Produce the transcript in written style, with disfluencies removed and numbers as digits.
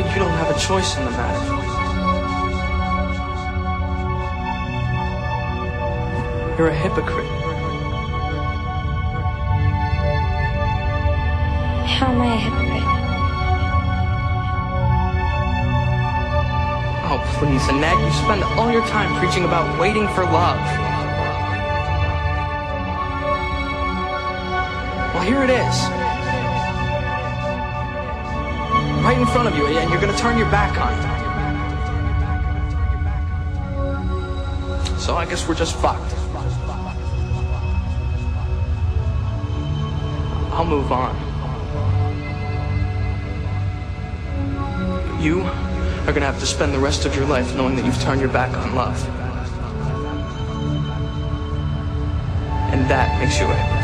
you don't have a choice in the matter. You're a hypocrite. How am I a hypocrite? Oh, please, Annette, you spend all your time preaching about waiting for love. Well, here it is. Right in front of you, and you're gonna turn your back on it. So I guess we're just fucked. I'll move on. You are gonna have to spend the rest of your life knowing that you've turned your back on love. And that makes you a hypocrite.